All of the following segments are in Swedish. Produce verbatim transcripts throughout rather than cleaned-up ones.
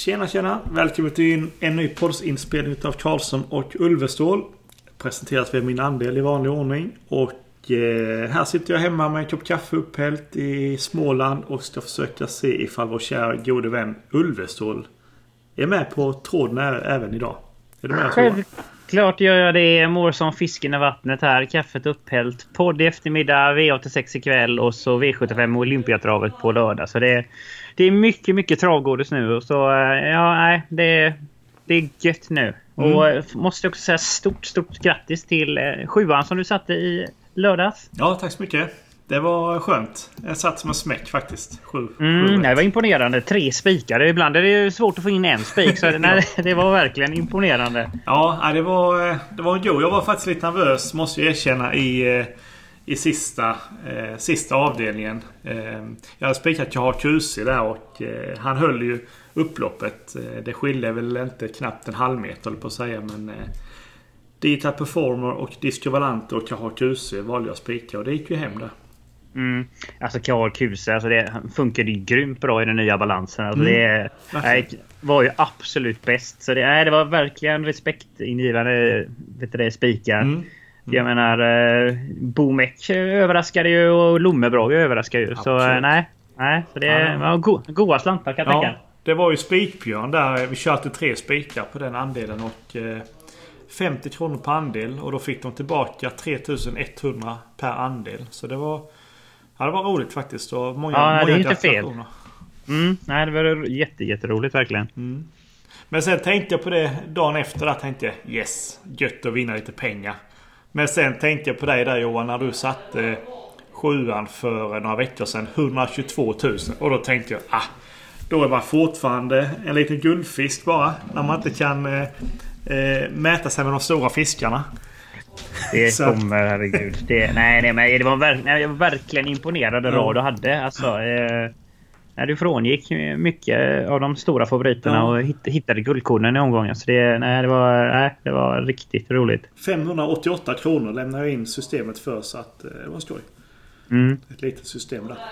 Tjena, tjena. Välkommen till en ny poddinspelning av Karlsson och Ulvestål. Presenteras vid min andel i vanlig ordning. Och eh, här sitter jag hemma med en kopp kaffe upphällt i Småland och ska försöka se ifall vår kära gode vän Ulvestål är med på tråden även idag. Är du med? Självklart gör jag det. Mår som fisken i vattnet här. Kaffet upphällt. Podd i eftermiddag, V åttiosex ikväll och så V sjuttiofem och Olympiatravet på lördag. Så det, det är mycket, mycket travgårdis nu. Så ja, nej, det, det är gött nu. Mm. Och måste också säga stort, stort grattis till eh, sjuan som du satte i lördags. Ja, tack så mycket. Det var skönt. Jag satt som en smäck faktiskt. Sju, mm, sju det var imponerande. Tre spikar. Ibland är det svårt att få in en spik. Så nej, det var verkligen imponerande. Ja, det var, det var en go. Jag var faktiskt lite nervös, måste jag erkänna, i, i sista, eh, sista avdelningen. Eh, jag hade spikat K H Q C där och eh, han höll ju upploppet. Eh, det skilde väl inte knappt en halv meter på att säga, men eh, Dita Performer och Disco Valante och K H Q C valde jag spika och det gick ju hem där. Mm. Alltså K H Q C, alltså det funkade ju grymt bra i den nya balansen. Alltså mm. det nej, var ju absolut bäst. Så det, nej, det var verkligen respektingivande, vet du det, spikar. Mm. Mm. Jag menar, eh, Bomek överraskade ju och Lommebrag överraskade ju. Absolut. Så nej, nej, så det ja. var go- goda slantar kan jag ja, tänka. Det var ju spikbjörn där. Vi körde tre spikar på den andelen och eh, femtio kronor per andel. Och då fick de tillbaka tre tusen etthundra per andel. Så det var, ja, det var roligt faktiskt. Och många, ja, många det är inte fel. Mm, nej, det var jätte, jätteroligt verkligen. Mm. Men sen tänkte jag på det dagen efter. Där tänkte jag, yes, gött att vinna lite pengar. Men sen tänkte jag på dig där, Johan, när du satte eh, sjuan för några veckor sedan. etthundratjugotvå tusen. Och då tänkte jag, ah, då är man fortfarande en liten guldfisk bara. När man inte kan eh, eh, mäta sig med de stora fiskarna. Det kommer, herregud. Det, nej, nej, men det var, verk, nej, jag var verkligen imponerad av rad du hade. Alltså, eh, nej, du frångick mycket av de stora favoriterna ja. och hitt, hittade guldkornen i omgången. Så det, nej, det, var, nej, det var riktigt roligt. femhundraåttioåtta kronor lämnar jag in systemet för, så att eh, det var skoj. Mm. Ett litet system där.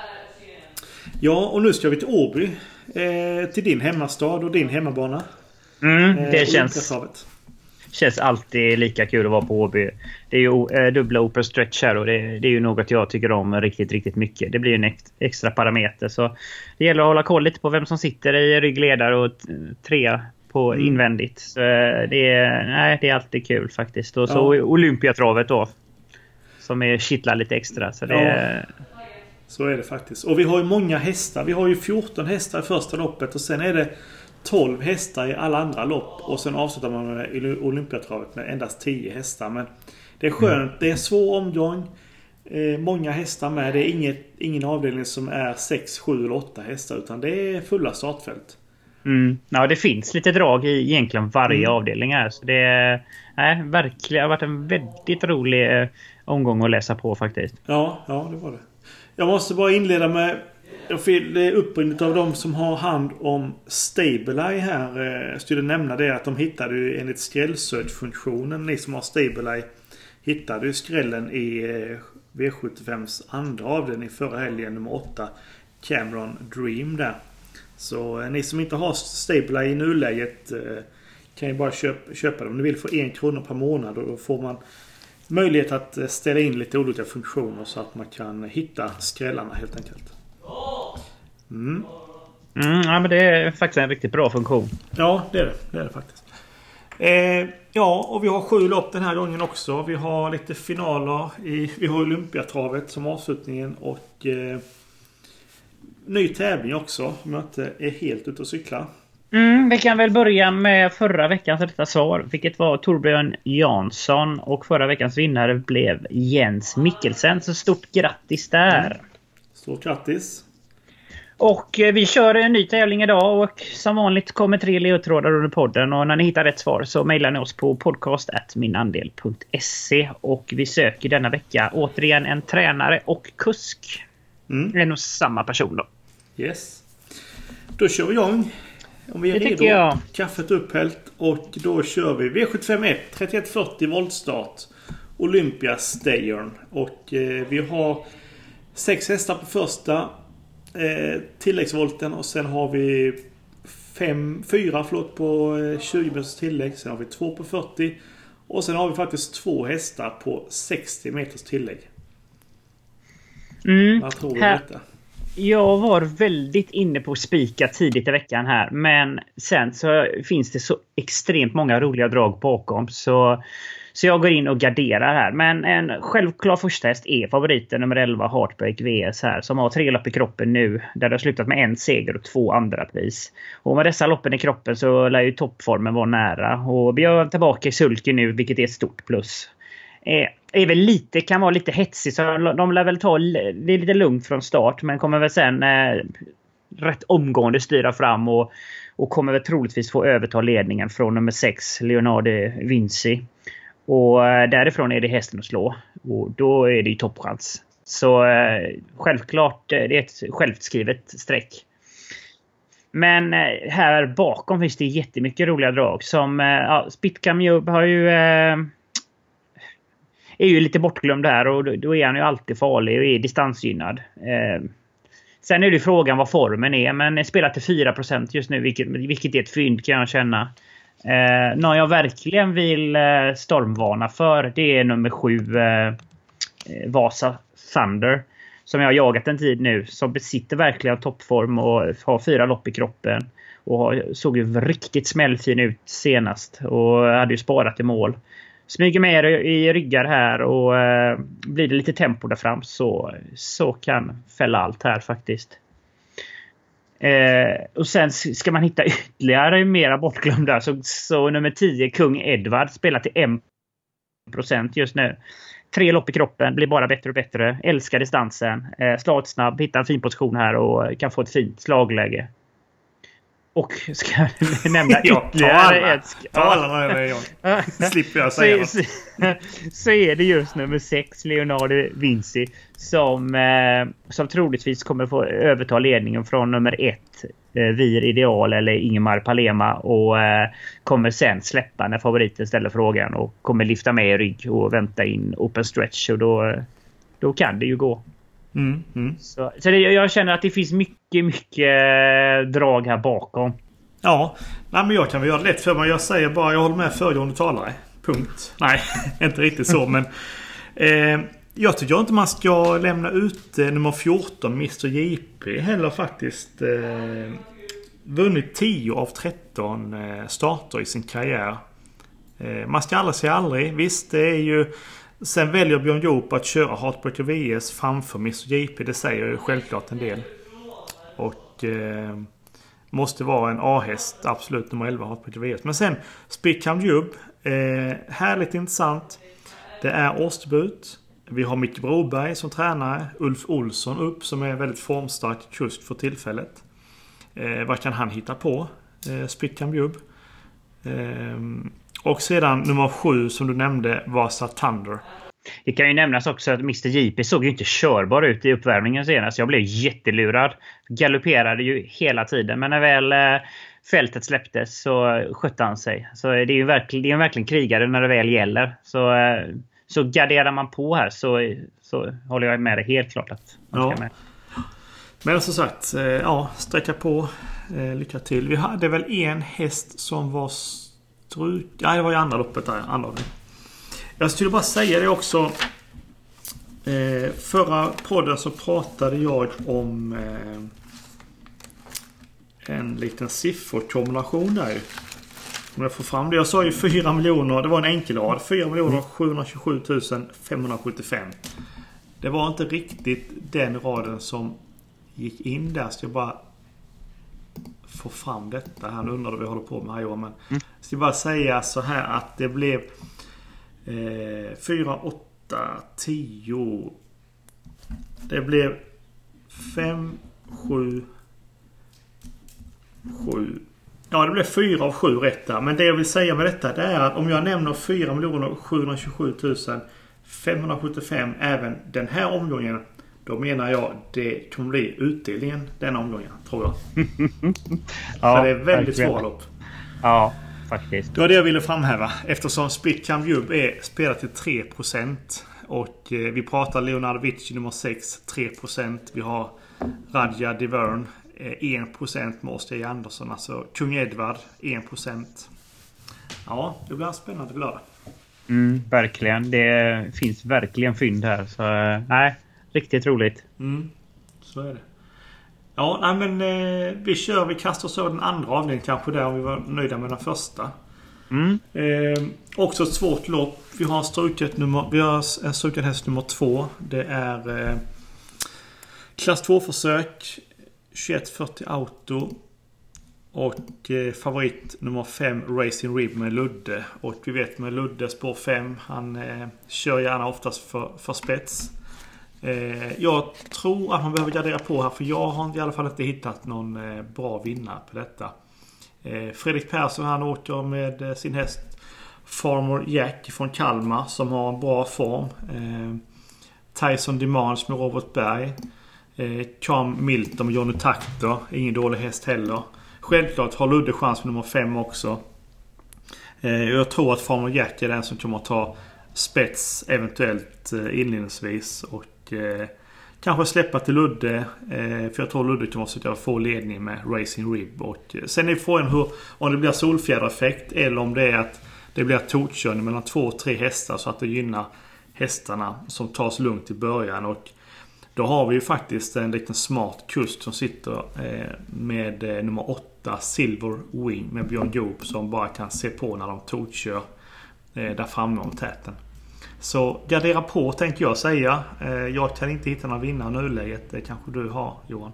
Ja, och nu ska vi till Åby. Eh, till din hemmastad och din hemmabana. Mm, det eh, känns... känns alltid lika kul att vara på Åby. Det är ju eh, dubbla open stretch här och det, det är ju något jag tycker om riktigt, riktigt mycket. Det blir en ex, extra parameter. Så det gäller att hålla koll lite på vem som sitter i ryggledare och t- tre på mm. invändigt. Så det, är, nej, det är alltid kul faktiskt. Och så ja. Olympiatravet då. Som är kittlar lite extra. Så det ja. är... Så är det faktiskt. Och vi har ju många hästar. Vi har ju fjorton hästar i första loppet och sen är det tolv hästar i alla andra lopp. Och sen avslutar man med Olympiatravet med endast tio hästar. Men det är skönt. Mm. Det är svår omgång. Eh, många hästar med. Det är inget, ingen avdelning som är sex, sju eller åtta hästar. Utan det är fulla startfält. Mm. Ja, det finns lite drag i egentligen varje mm. avdelning här. Så det är nej, verkligen har varit en väldigt rolig eh, omgång att läsa på faktiskt. Ja, ja, det var det. Jag måste bara inleda med... Det är upprinnet av de som har hand om Stableye här. Jag skulle nämna det att de hittade ju enligt skrällsökfunktionen. Ni som har Stableye hittade ju skrällen i V sjuttiofems andra avdelning förra helgen, nummer åtta, Cameron Dream där. Så ni som inte har Stableye i nuläget kan ju bara köpa, köpa dem. Ni vill få en krona per månad och då får man möjlighet att ställa in lite olika funktioner så att man kan hitta skrällarna helt enkelt. Mm. Mm, ja, men det är faktiskt en riktigt bra funktion. Ja, det är det, det, är det faktiskt. Eh, ja, och vi har sju lopp den här gången också. Vi har lite finaler. I, vi har Olympiatravet som avslutningen och eh, ny tävling också. Om jag inte är helt ute och cykla. Mm, vi kan väl börja med förra veckans rätta svar. Vilket var Torbjörn Jansson. Och förra veckans vinnare blev Jens Mikkelsen. Så stort grattis där. Mm. Stort grattis. Och vi kör en ny tävling idag och som vanligt kommer tre ledtrådar under podden. Och när ni hittar rätt svar så mejlar ni oss på podcast at minandel punkt se. Och vi söker denna vecka återigen en tränare och kusk. Mm. En och samma person då. Yes. Då kör vi igång. Om vi är det redo. Kaffet upphällt och då kör vi V sjuttiofem ett trettioett fyrtio voltstart. Olympia Stayern. Och eh, vi har sex hästar på första. Eh, tilläggsvolten och sen har vi fem, fyra förlåt, på tjugo meters tillägg. Sen har vi två på fyrtio. Och sen har vi faktiskt två hästar på sextio meters tillägg. Mm. Vad tror du här, detta? Jag var väldigt inne på spika tidigt i veckan här. Men sen så finns det så extremt många roliga drag bakom. Så, så jag går in och garderar här. Men en självklar första häst är favoriten nummer elva Heartbreak V S här. Som har tre lopp i kroppen nu. Där det har slutat med en seger och två andra pris. Och med dessa loppen i kroppen så lär ju toppformen vara nära. Och Björn tillbaka i sulken nu, vilket är ett stort plus. Eh, är väl lite, kan vara lite hetsig, så de lär väl ta det är lite lugnt från start, men kommer väl sen eh, rätt omgående styra fram och, och kommer väl troligtvis få överta ledningen från nummer sex Leonardo Vinci, och eh, därifrån är det hästen att slå, och då är det ju toppchans. Så eh, självklart eh, det är ett självskrivet streck. Men eh, här bakom finns det jättemycket roliga drag som eh, ja, Spitcam Job har ju eh, är ju lite bortglömd där, och då, då är han ju alltid farlig och är distansgynnad. Eh, sen är det frågan vad formen är, men spelar till fyra procent just nu, vilket, vilket är ett fynd kan jag känna. Eh, när jag verkligen vill eh, stormvarna för, det är nummer sju eh, Vasa Thunder, som jag har jagat en tid nu, som besitter verkligen toppform och har fyra lopp i kroppen och har, såg ju riktigt smällfin ut senast och hade ju sparat i mål. Smyger med i ryggar här och eh, blir det lite tempo där fram, så, så kan fälla allt här faktiskt. Eh, och sen ska man hitta ytterligare mera bortglömda, så, så nummer tio Kung Edward spelar till en procent just nu. Tre lopp i kroppen, blir bara bättre och bättre. Älskar distansen, eh, slaget snabb, hittar en fin position här och kan få ett fint slagläge. Och ska jag nämna ytterligare ett... Ta alla med John. Slipper jag säga så, så, så är det just nummer sex Leonardo Vinci som, eh, som troligtvis kommer få överta ledningen från nummer ett eh, Vir Ideal eller Ingemar Palema, och eh, kommer sen släppa när favoriten ställer frågan och kommer lyfta med i rygg och vänta in open stretch, och då, då kan det ju gå. Mm, mm. Så, så det, jag känner att det finns mycket, mycket drag här bakom. Ja, nej, men jag kan väl göra det lätt för mig. Jag säger bara, jag håller med föregående talare. Punkt. Nej, inte riktigt så, men eh, jag tycker inte man ska lämna ut eh, nummer fjorton Mister J P heller faktiskt. Eh, vunnit tio av tretton eh, starter i sin karriär. Eh, man ska aldrig säga aldrig. Visst, det är ju... Sen väljer Björn Joop att köra Heartbreaker V S framför Mister J P. Det säger ju självklart en del. Och eh, måste vara en A-häst, absolut nummer elva Heartbreaker V S. Men sen Spitcam Job, eh, härligt intressant. Det är årsdebut. Vi har Micke Broberg som tränare. Ulf Olsson upp som är väldigt formstark kusk för tillfället. Eh, vad kan han hitta på? Eh, Spitcam Job. Eh, Och sedan nummer sju som du nämnde var Thunder. Det kan ju nämnas också att Mister J P såg ju inte körbar ut i uppvärmningen senast. Jag blev jättelurad. Galopperade ju hela tiden. Men när väl eh, fältet släpptes så skötte han sig. Så det är ju verkligen, det är verkligen krigare när det väl gäller. Så, eh, så garderar man på här så, så håller jag med det helt klart att man ska ja. med. Men som sagt, eh, ja, sträcka på. Eh, lycka till. Vi hade väl en häst som var... Struk... Ja, det var ju andra loppet där. Andra. Jag skulle bara säga det också. Eh, förra podden så pratade jag om eh, en liten sifferkombination där. Om jag får fram det. Jag sa ju fyra miljoner. Det var en enkelrad. fyra miljoner sjuhundratjugosju tusen femhundrasjuttiofem. Det var inte riktigt den raden som gick in där. Så jag bara... få fram detta här. Nu undrar vi håller på med här, men mm. jag ska bara säga så här att det blev eh, fyra, åtta, tio, det blev fem, sju, sju, ja det blev fyra av sju rätt där. Men det jag vill säga med detta, det är att om jag nämner fyra miljoner sjuhundratjugosju tusen femhundrasjuttiofem även den här omgången, då menar jag det kommer bli utdelningen den omgången, tror jag. Ja, för det är väldigt svårt lopp. Ja, faktiskt. Det var det jag ville framhäva. Eftersom Spitcam Job är spelat till tre procent. Och eh, vi pratar Leonardo Vinci nummer sex, tre procent. Vi har Radja Diverne, en procent Måste i Andersson. Alltså Kung Edward en procent. Ja, det blir spännande för lördag. Mm, verkligen. Det finns verkligen fynd här. Så nej, riktigt roligt. Mm, så är det. Ja, nej, men eh, vi kör, vi kastar oss över den andra avdelningen kanske där om vi var nöjda med den första. Mm. Eh, också ett svårt lopp. Vi har struket nummer, vi har en struken häst nummer två. Det är eh, klass två-försök tjugoett fyrtio auto. Och eh, favorit nummer fem Racing Rib med Ludde. Och vi vet med Ludde spår fem. Han eh, kör gärna oftast för, för spets. Eh, jag tror att man behöver gardera på här. För jag har i alla fall inte hittat någon eh, bra vinnare på detta. eh, Fredrik Persson, han åker med eh, sin häst Farmer Jack från Kalmar, som har en bra form. eh, Tyson Demands med Robert Berg. eh, Cam Milton med Johnny Takter. Ingen dålig häst heller. Självklart har Ludde chans med nummer fem också. eh, Jag tror att Farmer Jack är den som kommer att ta spets eventuellt eh, inledningsvis. Och Eh, kanske släppa till Ludde, eh, för jag tror Ludde kommer att få ledning med Racing Rib. Och eh, sen är frågan hur, om det blir solfjädereffekt eller om det är att det blir totkörning mellan två och tre hästar, så att det gynnar hästarna som tas lugnt i början. Och då har vi ju faktiskt en liten smart kust som sitter eh, med eh, nummer åtta Silver Wing med Björn Goop, som bara kan se på när de tokkör eh, där framme om täten. Så gardera på, tänker jag säga. Jag kan inte hitta några vinnare i nuläget. Det kanske du har, Johan.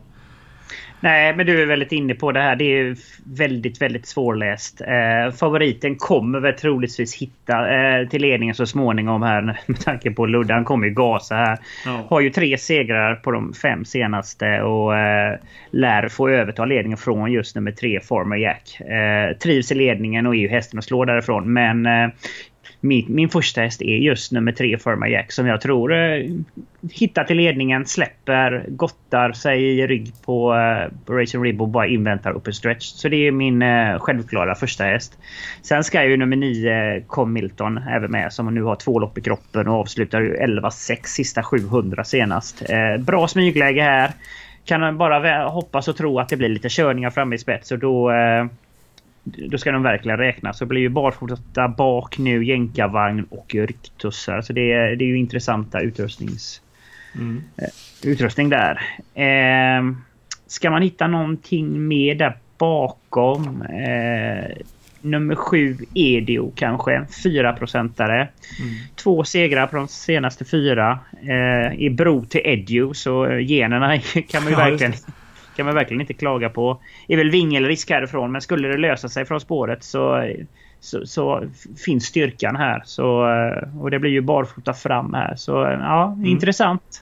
Nej, men du är väldigt inne på det här. Det är väldigt, väldigt svårläst. Eh, favoriten kommer väl troligtvis hitta eh, till ledningen så småningom här, med tanke på Ludde. Han kommer ju gasa här. Ja. Har ju tre segrar på de fem senaste och eh, lär få överta ledningen från just nummer tre, Farmer Jack. Eh, trivs i ledningen och är ju hästen att slå därifrån. Men eh, Min, min första häst är just nummer tre, Farmer Jack, som jag tror eh, hittar till ledningen, släpper, gottar sig i rygg på eh, Racing Rib och bara inväntar upp en stretch. Så det är min eh, självklara första häst. Sen ska ju nummer nio, Cam Milton, även med, som nu har två lopp i kroppen och avslutar ju elva sex sista sjuhundra senast. Eh, bra smygläge här. Kan man bara hoppas och tro att det blir lite körningar framme i spets, och då... Eh, Då ska de verkligen räkna. Så blir ju barfota bak nu, jänkarvagn och rycktussar. Så det är, det är ju intressanta utrustnings, mm. eh, utrustning där. Eh, ska man hitta någonting mer där bakom? Eh, nummer sju, Edio kanske. fyra procentare. Mm. Två segrar på de senaste fyra. Eh, I bro till Edio, så generna kan man ju ja, verkligen... kan man verkligen inte klaga på. Det är väl vingelrisk härifrån, men skulle det lösa sig från spåret så, så, så finns styrkan här. Så, och det blir ju barfota fram här. Så ja, mm. intressant.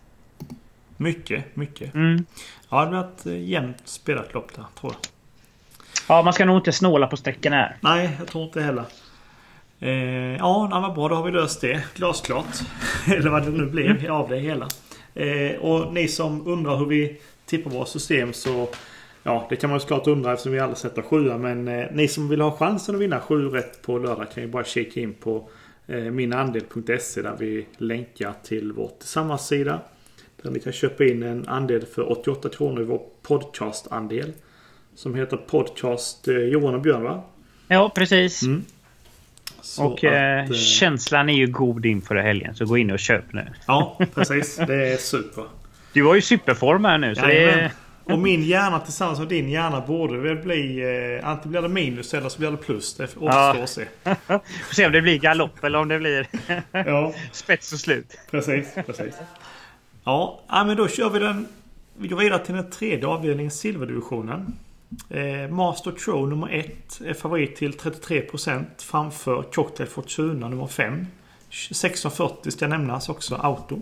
Mycket, mycket. Mm. Ja, det har varit jämnt spelat lopp där, tror jag. Ja, man ska nog inte snåla på sträckan här. Nej, jag tror inte heller. Eh, ja, det var bra, då har vi löst det. Glasklart. Eller vad det nu blev mm. av det hela. Eh, och ni som undrar hur vi tippar våra system, så ja, det kan man ju såklart undra eftersom vi alla sätter sjua. Men eh, ni som vill ha chansen att vinna sju rätt på lördag kan ju bara kika in på eh, minandel punkt se, där vi länkar till vår tillsammans-sida. Där ni kan köpa in en andel för åttioåtta kronor i vår podcast-andel. Som heter Podcast eh, Johan och Björn, va? Ja, precis. Mm. Och att, eh, känslan är ju god inför helgen, så gå in och köp nu. Ja, precis. Det är super. Du har ju superform här nu. Så det är... Och min hjärna tillsammans med din hjärna borde väl bli... Eh, antingen blir det minus eller så blir det plus. Det återstår ja. att se. Får se om det blir galopp eller om det blir ja. spets och slut. Precis, precis. Ja, men då kör vi den... Vi går vidare till den tredje avdelningen, silverdivisionen. Eh, Master Crow nummer ett är favorit till trettiotre procent framför Cocktail Fortuna nummer fem. sexton fyrtio ska nämnas också, auto.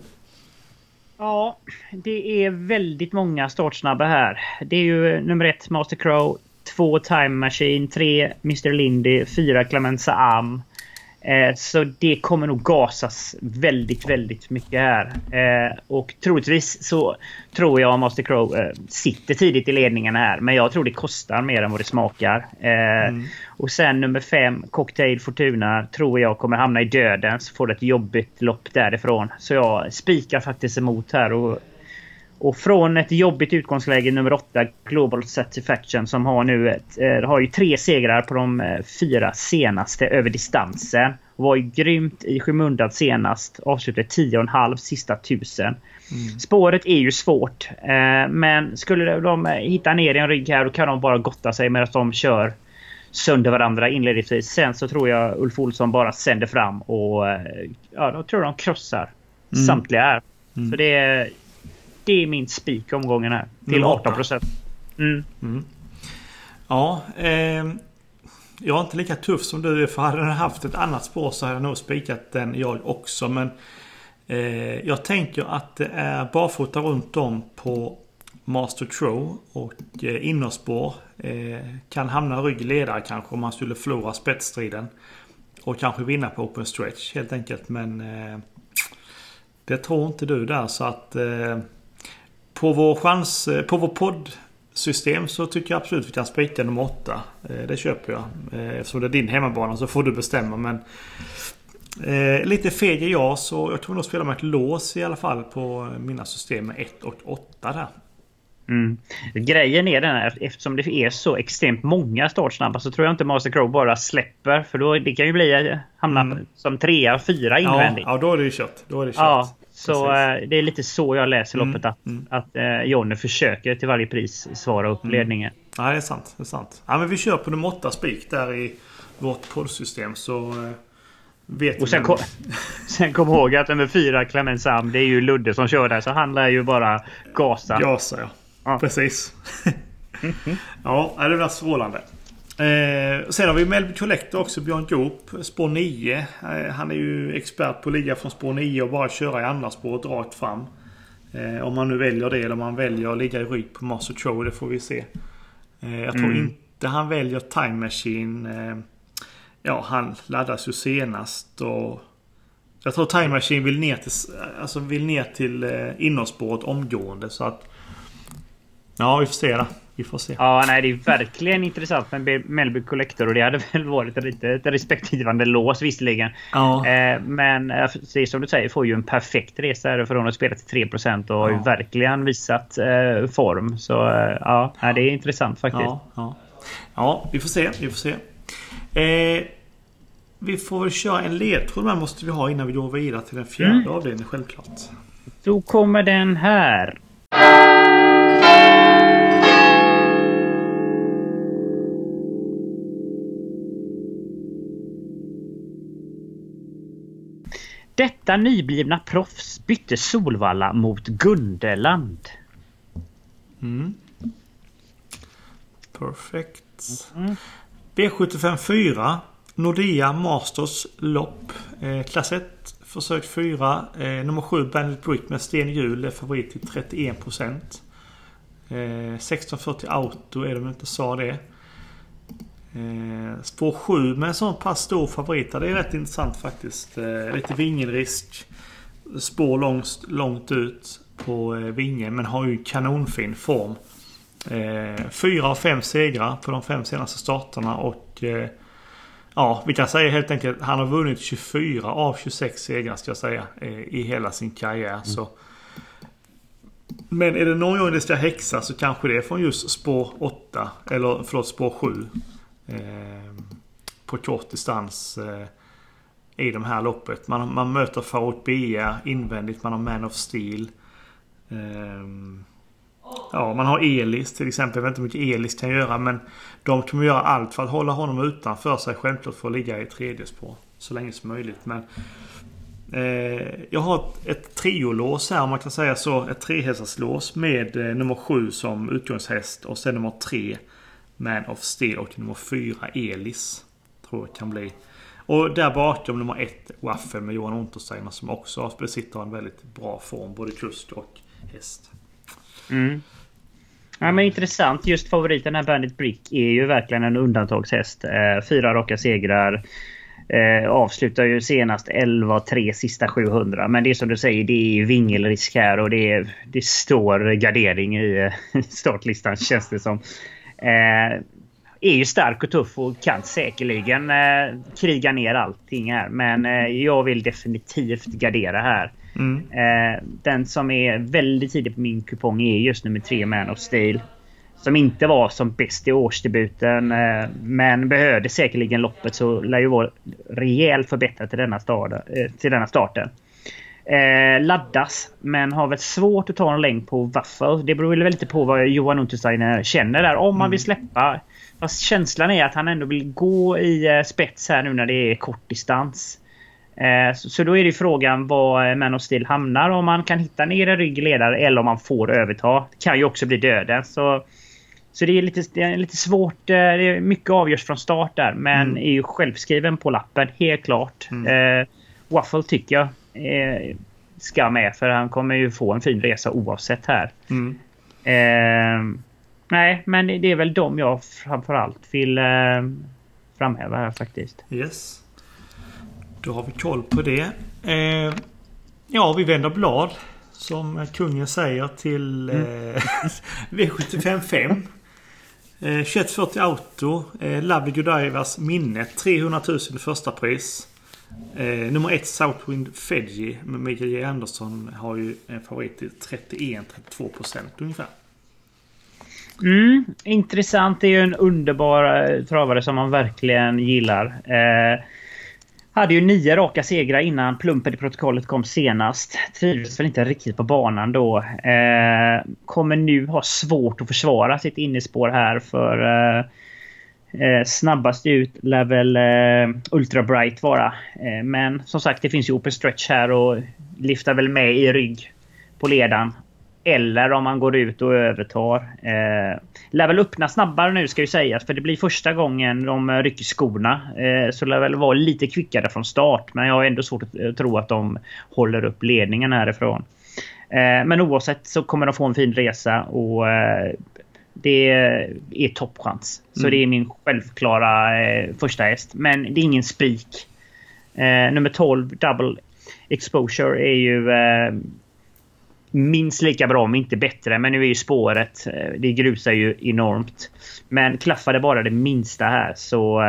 Ja, det är väldigt många startsnabba här. Det är ju nummer ett Master Crow, två Time Machine, tre mister Lindy, fyra Clemenza Am. Eh, så det kommer nog gasas väldigt, väldigt mycket här. Eh, och troligtvis så tror jag Master Crow eh, sitter tidigt i ledningen här. Men jag tror det kostar mer än vad det smakar. Eh, mm. Och sen nummer fem, Cocktail Fortuna, tror jag kommer hamna i döden. Så får det ett jobbigt lopp därifrån. Så jag spikar faktiskt emot här och, Och från ett jobbigt utgångsläge nummer åtta, Global Satisfaction, som har nu ett, eh, har ju tre segrar på de eh, fyra senaste över distansen. Och var ju grymt i skymundan senast. Avslutade tio och en halv sista tusen. Mm. Spåret är ju svårt. Eh, men skulle de hitta ner i en rygg här, då kan de bara gotta sig medan de kör sönder varandra inledningsvis. Sen så tror jag Ulf Olsson bara sänder fram och eh, ja, då tror jag de krossar mm. samtliga här. Mm. Så det är... Det är min spik omgången här. Till arton procent. Mm. Mm. Ja, eh, jag är inte lika tuff som du. För hade jag haft ett annat spår så hade jag nog spikat den jag också. Men eh, jag tänker att det är barfota runt om på Master Throw. Och eh, innerspår eh, kan hamna ryggledare kanske om man skulle förlora spetsstriden. Och kanske vinna på open stretch helt enkelt. Men eh, det tror inte du där, så att... Eh, På vår chans, på vår poddsystem så tycker jag absolut att vi kan spika nummer åtta. Det köper jag. Eftersom det är din hemmabana så får du bestämma. Men eh, lite feg är jag, så jag tror nog spela med ett lås i alla fall på mina system med ett och åtta där. Mm. Grejen är den här, eftersom det är så extremt många startsnabba så tror jag inte Master Crow bara släpper. För då det kan ju bli hamna mm. som trea, fyra invändigt. Ja, ja, då är det ju kört. Då är det kört. Ja. Så äh, det är lite så jag läser mm, loppet att, mm. att äh, Jonny försöker till varje pris svara upp mm. ledningen. Ja, det är sant. Det är sant. Ja, men vi kör på nummer åtta spik där i vårt poddsystem, så äh, vet och sen, kom, sen kom ihåg att nummer fyra Clemens Sam, det är ju Ludde som kör där, så handlar ju bara gasa. Gasa, ja. ja. Precis. mm-hmm. Ja, det är svårande. Eh, sen har vi Melby Collector också, Björn Goop, spår nio. Eh, han är ju expert på att ligga från spår nio och bara köra i andra spåret rakt fram. Eh, om man nu väljer det, eller om man väljer att ligga i rygg på Master Throw, det får vi se. Eh, jag tror mm. inte han väljer Time Machine. Eh, ja, han laddas ju senast och jag tror Time Machine vill ner till, alltså vill ner till eh, innerspåret omgående, så att ja, vi får se det. Vi får se. Ja, nej, det är verkligen intressant med Melby Collector, och det hade väl varit ett litet respektivande lås visserligen. Ja. Eh, men det som du säger, får ju en perfekt resa här för hon har spelat till tre procent och ja. har ju verkligen visat eh, form. Så eh, ja, nej, det är intressant faktiskt. Ja, ja. ja, vi får se. Vi får se. Eh, vi får väl köra en ledtråd, men måste vi ha innan vi går vidare till den fjärde mm. avdelningen, självklart. Då kommer den här. Detta nyblivna proffs bytte Solvalla mot Gundeland. Mm. Perfekt. Mm. B sjuttiofem fyra. Nordea Masters lopp. Eh, klass ett. Försök fyra. Eh, nummer sju Bandit Brick med Sten Hjul är favorit till trettioen procent. Eh, sexton fyrtio Auto är de inte sa det. Eh, spår sju med en sån pass stor favorit. Det är rätt intressant faktiskt. Eh, lite vingelrisk. Spår långt, långt ut på eh, vingen, men har ju kanonfin form. Eh, fyra av fem segrar på de fem senaste starterna, och eh, ja, vi kan säga helt enkelt han har vunnit tjugofyra av tjugosex segrar, ska jag säga, eh, i hela sin karriär. Mm. Så. Men är det någon gång det ska häxa, så kanske det är från just spår åtta, eller förlåt spår sju. Eh, på kort distans eh, i de här loppet. Man, man möter Favorit B R invändigt, man har Man of Steel. Eh, ja, man har Elis till exempel. Jag vet inte hur mycket Elis kan göra, men de kommer göra allt för att hålla honom utanför sig, självklart för att ligga i tredje spår så länge som möjligt. Men eh, jag har ett, ett triolås här, om man kan säga så, ett trehästarslås med eh, nummer sju som utgångshäst, och sen nummer tre Man of Steel och nummer fyra Elis, tror jag kan bli. Och där bakom nummer ett Waffel med Johan Untersteiner, som också besitter en väldigt bra form, både kusk och häst. Mm. Ja, men intressant. Just favoriten här Bandit Brick är ju verkligen en undantagshäst. Eh, fyra raka segrar. Eh, avslutar ju senast elva tre sista sjuhundra. Men det som du säger, det är vingelrisk här, och det, är, det står gardering i startlistan, känns det som. Eh, är ju stark och tuff och kan säkerligen eh, kriga ner allting här. Men eh, jag vill definitivt gardera här. Mm. Eh, den som är väldigt tidig på min kupong är just nummer tre, Man of Steel. Som inte var som bäst i årsdebuten. Eh, men behövde säkerligen loppet, så lär ju vara rejält förbättrat till denna, start, eh, till denna starten. Eh, laddas, men har väl svårt att ta en längd på Waffle. Det beror väl lite på vad Johan Untersteiner känner där. Om man Mm. vill släppa. Fast känslan är att han ändå vill gå i eh, spets här nu när det är kort distans. Eh, så, så då är det frågan var Man of Steel hamnar. Om man kan hitta ner en ryggledare eller om man får överta. Det kan ju också bli döden. Så, så det är lite, det är lite svårt. Eh, det är mycket avgörs från start där. Men Mm. är ju självskriven på lappen, helt klart. Mm. Eh, Waffle tycker jag eh, ska med, för han kommer ju få en fin resa oavsett här. Mm. Eh, nej, men det är väl de jag framförallt vill eh, framhäva här faktiskt. Yes. Då har vi koll på det. Eh, ja, vi vänder blad. Som kungen säger till eh, V sjuttiofem fem. Eh, tjugoett fyrtio auto. Eh, Lovely Godievas minne. trehundratusen i första pris. Eh, nummer ett Southwind Fedgy med Mikael J. Andersson har ju en favorit till trettioen till trettiotvå procent ungefär. Mm, intressant. Det är ju en underbar eh, travare som man verkligen gillar. Eh, hade ju nio raka segrar innan plumpen i protokollet kom senast. Trivdes väl inte riktigt på banan då. Eh, kommer nu ha svårt att försvara sitt innespår här, för eh, eh, snabbast ut lär väl eh, Ultra Bright vara. Eh, men som sagt, det finns ju open stretch här och lyfter väl med i rygg på ledan. Eller om man går ut och övertar. Eh, lär väl öppna snabbare nu, ska ju sägas. För det blir första gången de rycker skorna. Eh, så lär väl vara lite kvickare från start. Men jag har ändå svårt att tro att de håller upp ledningen härifrån. Eh, men oavsett så kommer de få en fin resa. Och eh, det är toppchans. Så Mm. det är min självklara eh, första häst. Men det är ingen spik. Eh, nummer tolv, Double Exposure, är ju... Eh, minst lika bra, om inte bättre. Men nu är ju spåret, det grusar ju enormt. Men klaffar det bara det minsta här, så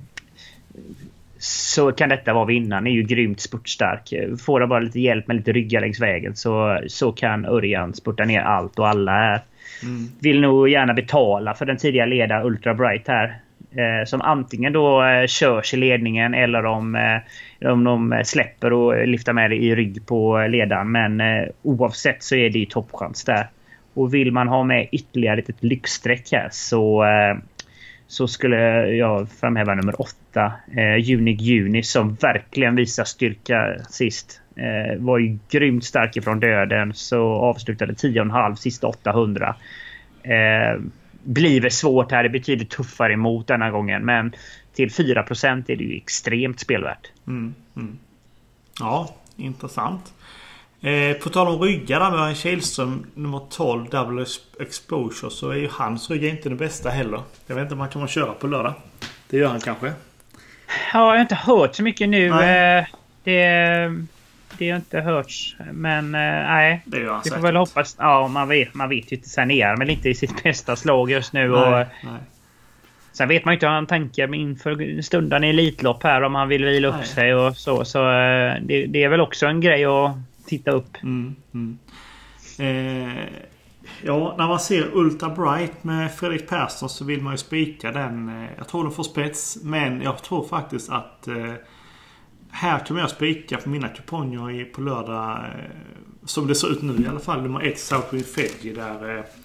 så kan detta vara vinnaren. Är ju grymt spurtstark. Får det bara lite hjälp med lite ryggar längs vägen, så, så kan Örjan spurta ner allt och alla här. Mm. Vill nog gärna betala för den tidiga ledaren Ultra Bright här. Eh, som antingen då eh, körs i ledningen, eller om, eh, om de släpper och lyfter med det i rygg på ledaren. Men eh, oavsett så är det ju toppchans där. Och vill man ha med ytterligare ett lyxsträck här, så, eh, så skulle jag framhäva nummer åtta, eh, Unique Uni, som verkligen visar styrka sist. Eh, var ju grymt stark ifrån döden, så avslutade tio komma fem sista åttahundra. Eh, blir det svårt här, det betyder tuffare emot denna gången, men till fyra procent är det ju extremt spelvärt. Mm, mm. Ja, intressant. Eh, på tal om ryggar där med Örjan Kihlström, nummer tolv, Double Exposure, så är ju hans rygg inte det bästa heller. Jag vet inte om man kan köra på lördag. Det gör han kanske. Ja, jag har inte hört så mycket nu. Eh, det det har inte hörts, men eh, nej. Det gör han vi får säkert. väl hoppas. Ja, man vet, man vet ju inte. Sen är han väl inte i sitt bästa slag just nu. Nej, och nej. Sen vet man ju inte hur han tänker inför stundan i Elitlopp här, om han vill vila upp Nej. sig och så. Så eh, det, det är väl också en grej att titta upp. Mm, mm. Eh, ja, när man ser Ultra Bright med Fredrik Persson, så vill man ju spika den. Eh, jag tror den får spets, men jag tror faktiskt att eh, här kommer jag spika för mina kuponger i, på lördag, eh, som det ser ut nu i alla fall. Nummer ett Southwind Fedgy där, eh,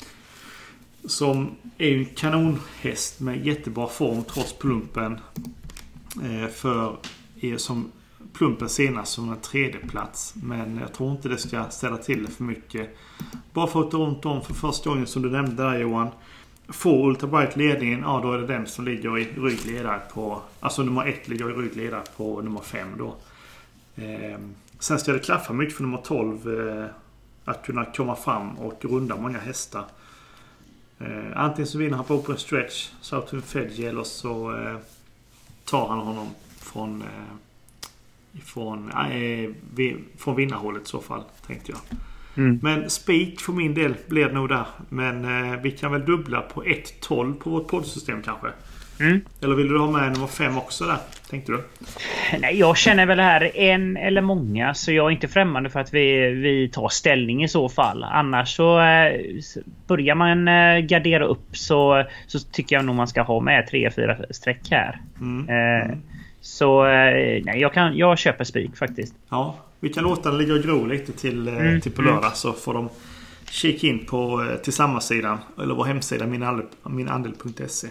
som är en kanonhäst med jättebra form trots plumpen. Eh, för är som plumpen senast som en tredje plats. Men jag tror inte det ska ställa till det för mycket. Bara för att runt om för första gången, som du nämnde där, Johan. Får Ultra Bright ledningen, ja då är det den som ligger i ryggledare på... Alltså nummer ett ligger i ryggledare på nummer fem då. Eh, sen ska det klaffa mycket för nummer tolv. Eh, att kunna komma fram och runda många hästar. Eh, antingen så vinner han på open stretch, Southwind Fedgy, eller så eh, tar han honom från... Eh, Från, äh, från vinnarhållet i så fall, tänkte jag. Mm. Men spik för min del blir det nog där. Men eh, vi kan väl dubbla på ett tolv på vårt poddsystem kanske. Mm. Eller vill du ha med nummer fem också där, tänkte du? Nej, jag känner väl här en eller många, så jag är inte främmande för att vi, vi tar ställning i så fall. Annars så eh, börjar man eh, gardera upp så, så tycker jag nog man ska ha med tre, fyra streck här. Mm. Eh, mm. Så eh, nej, jag, kan, jag köper spik faktiskt. Ja, vi kan låta den ligga och gro lite till, eh, mm. till på lördag mm. så får de kika in på eh, till samma sidan eller vår hemsida minandel punkt se.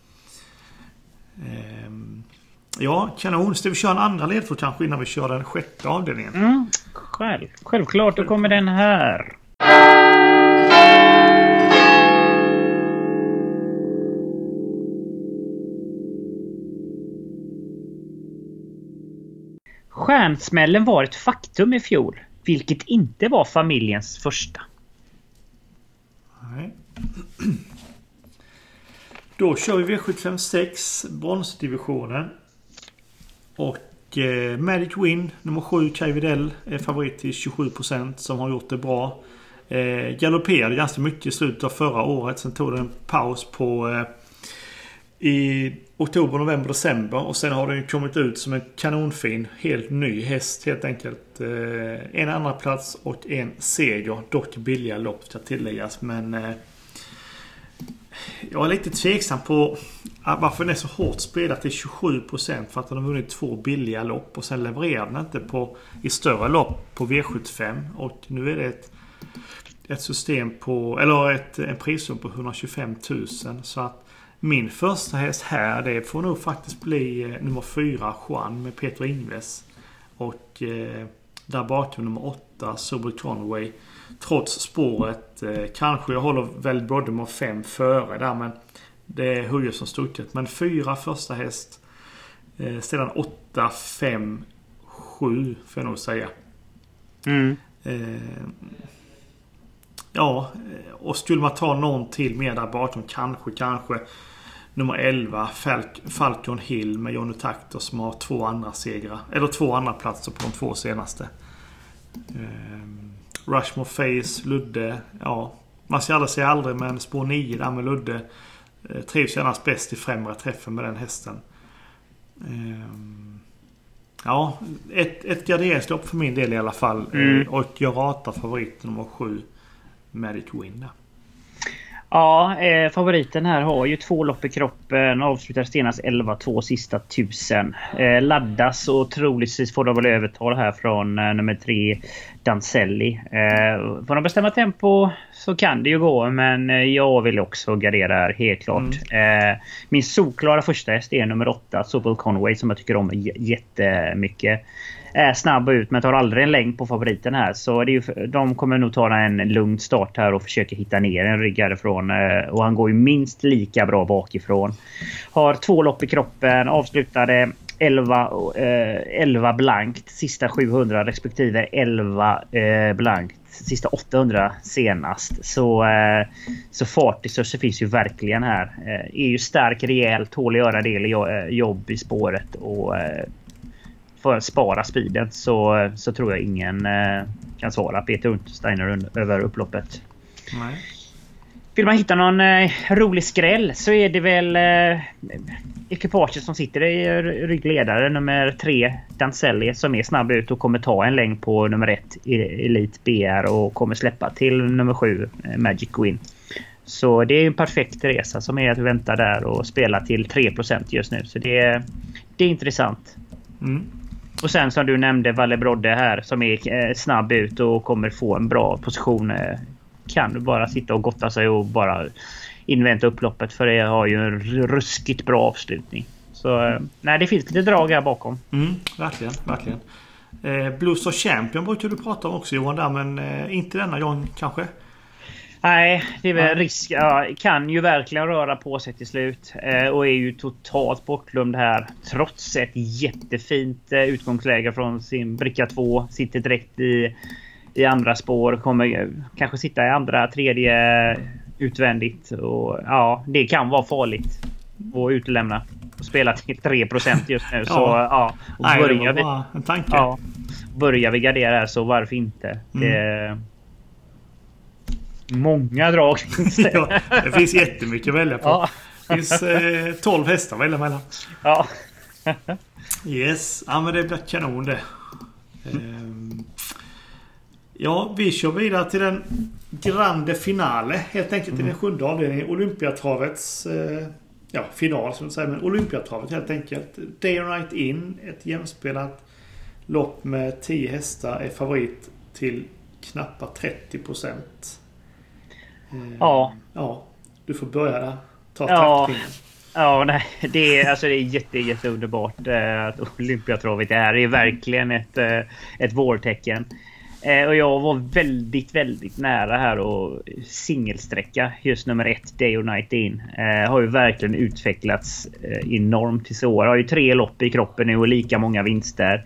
Ehm, ja, kanon. Ska vi köra en andra ledtråd kanske innan vi kör den sjätte avdelningen? Mm, själv, självklart, då kommer den här. Stjärnsmällen var ett faktum i fjol, vilket inte var familjens första. Nej. Då kör vi V sjuttiofem sex, bronsdivisionen. Och eh, Magic Win, nummer sju, Kai Widell, är favorit till tjugosju procent som har gjort det bra. Eh, galopperade ganska mycket i slutet av förra året. Sen tog det en paus på eh, i oktober, november, december. Och sen har den kommit ut som en kanonfin, helt ny häst helt enkelt. Eh, en andra plats och en seger. Dock billiga lopp ska tilläggas, men... Eh, jag är lite tveksam på varför den är så hårt spelad till tjugosju procent, för att den har vunnit två billiga lopp och sen levererar den inte på, i större lopp på V sjuttiofem, och nu är det ett, ett system på, eller ett, en prissum på etthundratjugofem tusen, så att min första häst här, det får nog faktiskt bli eh, nummer fyra, Juan med Peter Ingves, och eh, där bakom nummer åtta, Sobel Conway. Trots spåret, eh, kanske jag håller väl både med fem före där, men det är hugget som stucket. Men fyra första häst, eh, sedan åtta, fem, sju får jag nog säga. Mm. Eh, ja, och skulle man ta någon till mer där bakom, kanske, kanske nummer elva, Falk- Falcon Hill med Johnny Takter som har två andra segrar, eller två andra platser på de två senaste. Eh, Rushmore Face, Ludde, ja, man ska aldrig säga aldrig, men spår nio där med Ludde eh, trivs gärna bäst i främre träffen med den hästen. Eh, ja, ett, ett garderingslopp för min del i alla fall. Mm. Eh, och jag ratar favoriten nummer sju, Magic Win. Ja, eh, favoriten här har ju två lopp i kroppen, avslutar senast elva, två sista tusen. Eh, laddas och troligtvis får de väl överta det här från eh, nummer tre, Dancelli. Eh, får de bestämma tempo så kan det ju gå, men eh, jag vill också gardera här, helt klart. Mm. Eh, min solklara första häst är nummer åtta, Sobel Conway, som jag tycker om j- jättemycket. Är snabb ut, men tar aldrig en längd på favoriten här. Så det är ju, de kommer nog ta en lugn start här och försöka hitta ner en rygg härifrån. Och han går ju minst lika bra bakifrån. Har två lopp i kroppen, avslutade elva, eh, elva blankt, sista sjuhundra respektive elva eh, blankt, sista åttahundra senast. Så, eh, så fartresurser finns ju verkligen här. Eh, är ju stark, rejält, tål att göra del i jobb i spåret och eh, för att spara speeden, så, så tror jag ingen eh, kan svara Peter Untersteiner över upploppet. Nej. Vill man hitta någon eh, rolig skräll så är det väl eh, ekipaget som sitter i ryggledare, nummer tre, Dancelli, som är snabb ut och kommer ta en längd på nummer ett, Elite B R, och kommer släppa till nummer sju, eh, Magic Win. Så det är en perfekt resa som är att vänta där och spela till tre procent just nu. Så det är, det är intressant. Mm. Och sen som du nämnde, Valle Brodde här, som är eh, snabb ut och kommer få en bra position. Eh, kan du bara sitta och gotta sig och bara invänta upploppet, för det har ju en ruskigt bra avslutning. Så eh, nej, det finns lite drag här bakom. Mm, verkligen, verkligen. Eh, Blues of Champion brukar du prata om också, Johan, där, men eh, inte denna gång kanske? Nej, det är väl risk. Ja, kan ju verkligen röra på sig till slut. Eh, och är ju totalt bortglömd här. Trots ett jättefint eh, utgångsläge från sin bricka två. Sitter direkt i, i andra spår. Kommer eh, kanske sitta i andra, tredje utvändigt. Och ja, det kan vara farligt att utlämna. Och spela till tre procent just nu. Så ja, och Nej, börjar vi, en tanke. Ja, börjar vi gardera här, så varför inte? Mm. Det, många drag finns det. Ja, det finns jättemycket att välja på. Ja. Det finns eh, tolv hästar välja mellan. Ja. Yes, ja men det blir kanon det. Um, ja, vi kör vidare till den grande finale. Helt enkelt mm. i den sjunde avdelningen. Olympiatravets eh, ja, final som man säger. Men Olympiatravet helt enkelt. Day and Night In, ett jämspelat lopp med tio hästar, är favorit till knappt trettio procent. Um, ja. Ja, du får börja där. Ta ja. taktingen. Ja, nej, det är, alltså det är jätte, jätte underbart eh, att Olympiatravet är. Det är verkligen ett, eh, ett vårtecken. Eh, och jag var väldigt, väldigt nära här och singelsträcka just nummer ett, Day or Night In. Eh, har ju verkligen utvecklats eh, enormt till så år. Har ju tre lopp i kroppen nu och lika många vinster.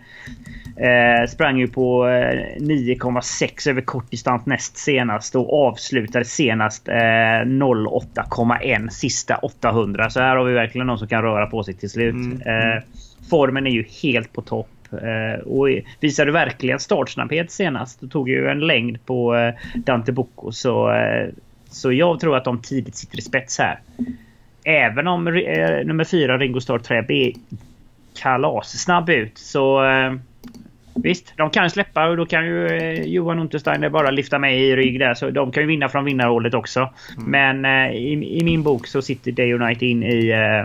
Eh, sprang ju på eh, nio komma sex över kortdistans näst senast och avslutade senast eh, noll åtta komma ett sista åttahundra. Så här har vi verkligen någon som kan röra på sig till slut. Mm. Eh, formen är ju helt på topp. Eh, och visade verkligen startsnabbhet senast. Då tog ju en längd på eh, Dante Bocco. Så, eh, så jag tror att de tidigt sitter i spets här. Även om eh, nummer fyra Ringo Starr Treb är kalas snabb ut så... Eh, Visst, de kan släppa och då kan ju eh, Johan Untersteiner bara lyfta med i rygg där. Så de kan ju vinna från vinnarhållet också. Mm. Men eh, i, i min bok så sitter Day or Night In i, eh,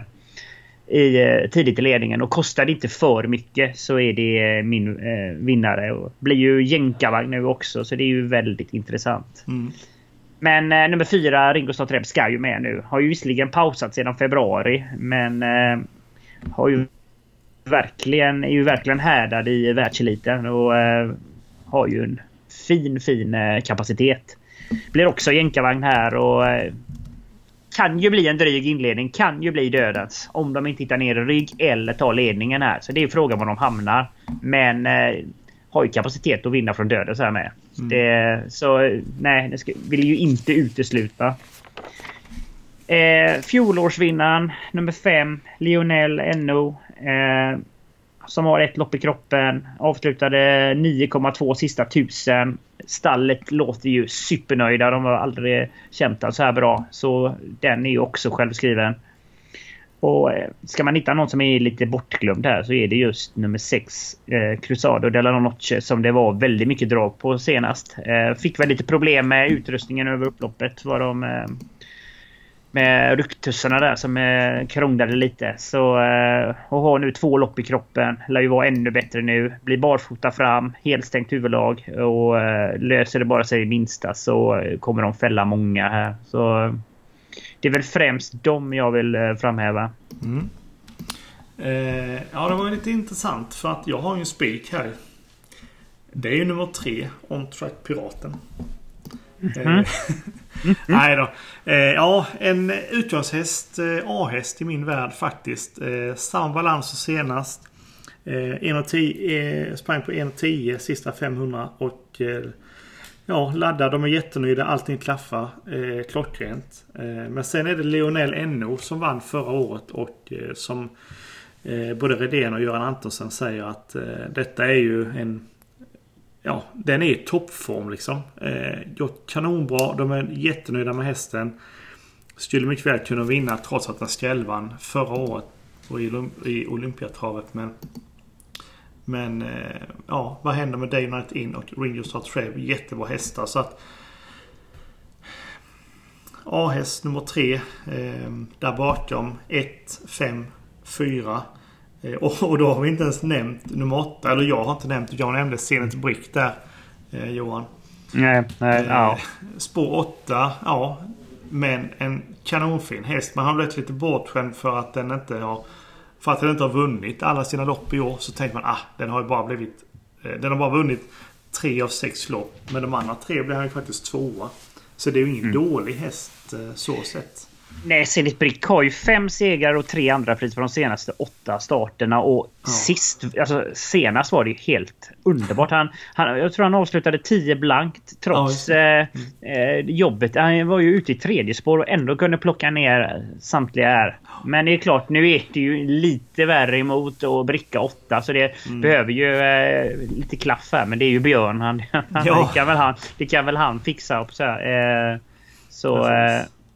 i eh, tidigt i ledningen. Och kostar det inte för mycket så är det eh, min eh, vinnare. Och blir ju jänkarvagn nu också så det är ju väldigt intressant. Mm. Men eh, nummer fyra, Ringo Starr Treb, ska ju med nu. Har ju visserligen pausat sedan februari men eh, har ju verkligen är ju verkligen härdad i världseliten och eh, har ju en fin fin eh, kapacitet. Blir också jänkarvagn här och eh, kan ju bli en dryg inledning, kan ju bli dödens om de inte hittar ner i rygg eller tar ledningen här. Så det är frågan var de hamnar. Men eh, har ju kapacitet att vinna från dödens här med. Mm. Det, så nej, det ska, vill ju inte utesluta. Eh, fjolårsvinnaren nummer fem, Lionel N O, eh, som har ett lopp i kroppen, avslutade nio komma två sista tusen. Stallet låter ju supernöjda, de har aldrig känt så här bra, så den är ju också självskriven. Och eh, ska man hitta någon som är lite bortglömd här så är det just nummer sex, eh, Cruzado de la Noche, som det var väldigt mycket drag på senast. Eh, fick väl lite problem med utrustningen över upploppet, var de eh, med rycktussarna där som eh, krånglade lite. Så eh, och har nu två lopp i kroppen, lär ju vara ännu bättre nu. Blir barfota fram, helt stängt huvudlag och eh, löser det bara sig i minsta så eh, kommer de fälla många här. Så eh, det är väl främst dem jag vill eh, framhäva. Mm. Eh, ja, det var lite intressant för att jag har ju en spik här. Det är ju nummer tre, On Track Piraten. Mm. Mm. Nej då. Eh, ja, en utgångshäst, eh, A-häst i min värld faktiskt. Eh, samma balans och senast. Eh, en och tio, eh, sprang på en och tio sista femhundra och eh, ja, laddar. De är jättenöjda, allting klaffar eh, klockrent. Eh, men sen är det Lionel N O som vann förra året och eh, som eh, både Redén och Göran Antonsson säger att eh, detta är ju en Ja, den är i toppform liksom. Eh, gjort kanonbra. De är jättenöjda med hästen. Skulle mycket väl kunna vinna trots att den skrällvann förra året och i, i Olympiatravet. Men, men eh, ja, vad händer med Day Night In och Ringo Starr Treb? Jättebra hästar. Så att A-häst nummer tre. Eh, där bakom ett, fem, fyra. Och, och då har vi inte ens nämnt nummer åtta. Eller jag har inte nämnt. Jag nämnde Zenit Brick där, eh, Johan. Nej, nej, eh, ja. Spår åtta, ja. Men en kanonfin häst. Man har blivit lite bortskämd för att den inte har för att den inte har vunnit alla sina lopp i år. Så tänker man, ah, den har ju bara blivit eh, den har bara vunnit tre av sex lopp. Men de andra tre blir han ju faktiskt tvåa. Så det är ju ingen mm. dålig häst eh, så sett. Nej, Zenit Brick har ju fem segrar och tre andra pris på de senaste åtta starterna. Och ja. sist, alltså senast var det ju helt underbart. Han, han, jag tror han avslutade tio blankt trots ja, mm. eh, jobbet. Han var ju ute i tredje spår och ändå kunde plocka ner samtliga här. Men det är klart, nu är det ju lite värre emot och bricka åtta. Så det mm. behöver ju eh, lite klaff här. Men det är ju Björn. Han, ja. det, kan väl han det kan väl han fixa upp så här. Eh, så...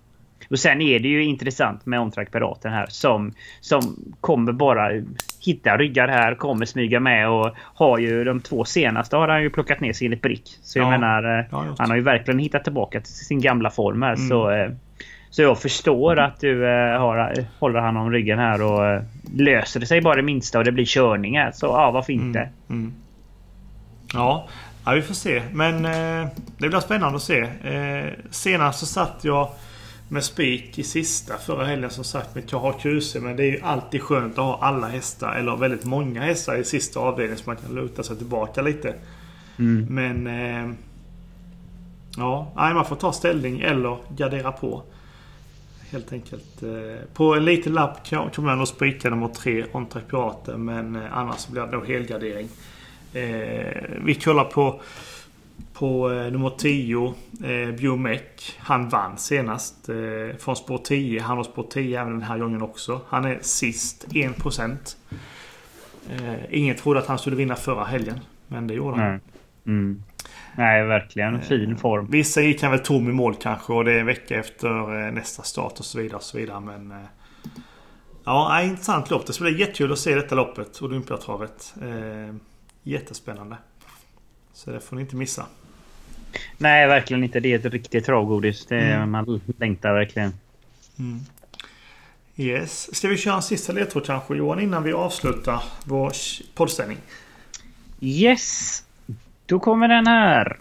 Och sen är det ju intressant med OnTrack Piraten här som, som kommer bara hitta ryggar här, kommer smyga med och har ju de två senaste har han ju plockat ner sig in i brick. Så jag ja. menar, ja, han har ju verkligen hittat tillbaka till sin gamla form här. Mm. Så, så jag förstår att du har, håller han om ryggen här och löser det sig bara det minsta och det blir körningar. Så ja, varför inte? Mm. Mm. Ja. Ja, vi får se. Men eh, det blir spännande att se. Eh, senast så satt jag med spik i sista förra helgen som sagt med jag har Q C. Men det är ju alltid skönt att ha alla hästar eller väldigt många hästar i sista avdelningen så man kan luta sig tillbaka lite. Mm. Men eh, ja, man får ta ställning eller gardera på. Helt enkelt. Eh, på en liten lapp kommer jag nog spika nummer tre OnTrack Piraten men eh, annars blir det nog helgardering. Eh, vi kollar på på eh, nummer tio eh, Biomek. Han vann senast eh, från spår tio. Han har spår tio även den här gången också. Han är sist en procent. Eh, ingen trodde att han skulle vinna förra helgen, men det gjorde han. Mm. Mm. Nej, verkligen fin form. Eh, vissa gick han väl tom i mål kanske och det är en vecka efter eh, nästa start och så vidare och så vidare, men eh, ja, intressant lopp. Det skulle bli jättekul att se detta loppet, Olympiatravet. Eh, jättespännande. Så det får ni inte missa. Nej, verkligen inte. Det är ett riktigt travgodis. Det är, mm. Man längtar verkligen. Mm. Yes. Ska vi köra en sista ledtråd kanske, Johan, innan vi avslutar vår poddställning? Yes. Då kommer den här.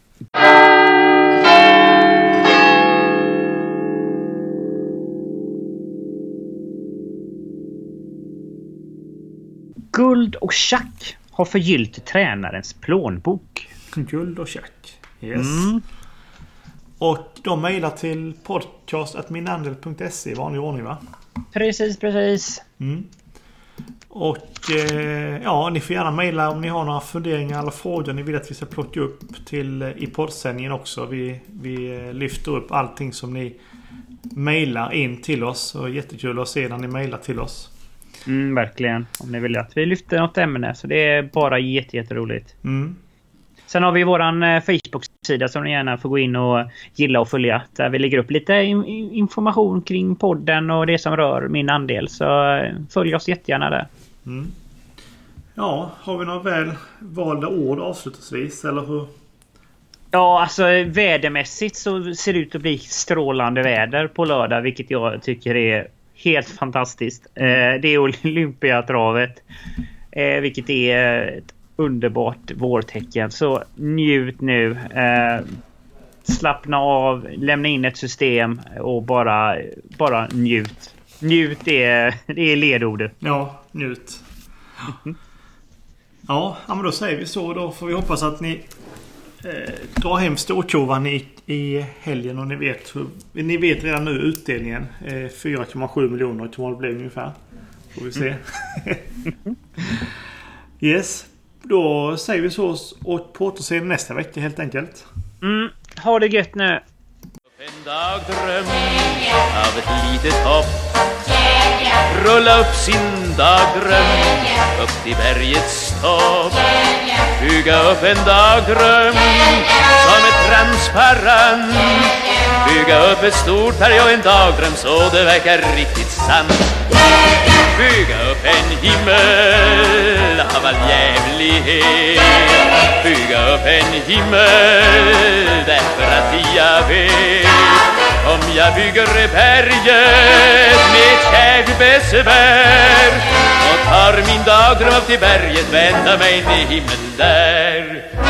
Guld och Schack har förgyllt tränarens plånbok. Guld och Schack. Yes. Mm. Och de mejlar till podcast at minandel punkt se i vanlig ordning, va? Precis, precis. Mm. Och eh, ja, ni får gärna mejla om ni har några funderingar eller frågor ni vill att vi ska plocka upp till i poddsändningen också. Vi, vi lyfter upp allting som ni mejlar in till oss. Och jättekul att se när ni mejlar till oss. Mm, verkligen. Om ni vill att vi lyfter något ämne. Så det är bara jätte, jätteroligt. Mm. Sen har vi våran Facebook-sida som ni gärna får gå in och gilla och följa. Där vi lägger upp lite information kring podden och det som rör min andel. Så följ oss jättegärna där. Mm. Ja, har vi några väl valda ord avslutningsvis? Eller hur? Ja, alltså vädermässigt så ser det ut att bli strålande väder på lördag. Vilket jag tycker är helt fantastiskt. Eh, det är Olympiatravet. Eh, vilket är ett underbart vårtecken. Så njut nu. Eh, slappna av. Lämna in ett system. Och bara, bara njut. Njut är, det är ledordet. Ja, njut. Ja, men då säger vi så. Då får vi hoppas att ni eh, drar hem storkovan i, i helgen. Och ni vet, ni vet redan nu utdelningen. Eh, fyra komma sju miljoner kommer det bli ungefär. Får vi se. Yes. Då säger vi så och på återseende nästa vecka helt enkelt. Mm, ha det gött nu. En dag dröm av ett litet hopp. Rulla upp sin dagdröm upp till bergets topp. Bygga upp en dagdröm som är transparent. Bygga upp ett stort berg och en dagdröm så det verkar riktigt sant. Bygga upp en himmel av all jävlighet. Bygga upp en himmel därför att jag vet. Om jag bygger berget med kärt besvär och tar min dagdröm upp till berget, vända mig till himlen där.